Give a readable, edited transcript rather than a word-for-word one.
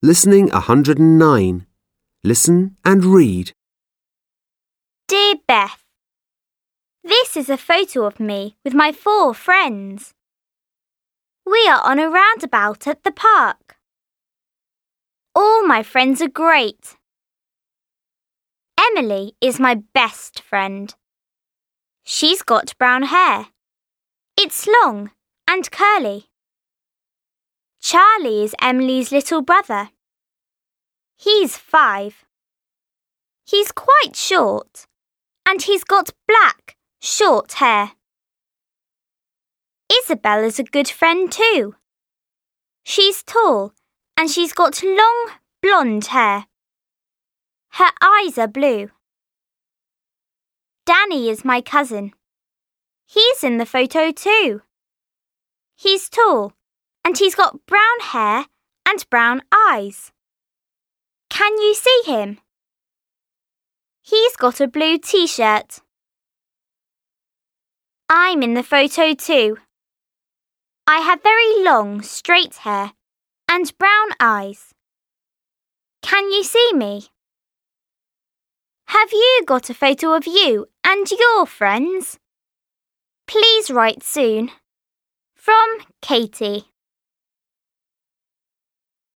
Listening 109. Listen and read. Dear Beth, this is a photo of me with my 4 friends. We are on a roundabout at the park. All my friends are great. Emily is my best friend. She's got brown hair. It's long and curly. Charlie is Emily's little brother. He's 5. He's quite short, and he's got black, short hair. Isabel is a good friend too. She's tall, and she's got long, blonde hair. Her eyes are blue. Danny is my cousin. He's in the photo too. He's tall, and he's got brown hair and brown eyes. Can you see him? He's got a blue t-shirt. I'm in the photo too. I have very long, straight hair and brown eyes. Can you see me? Have you got a photo of you and your friends? Please write soon. From Katie.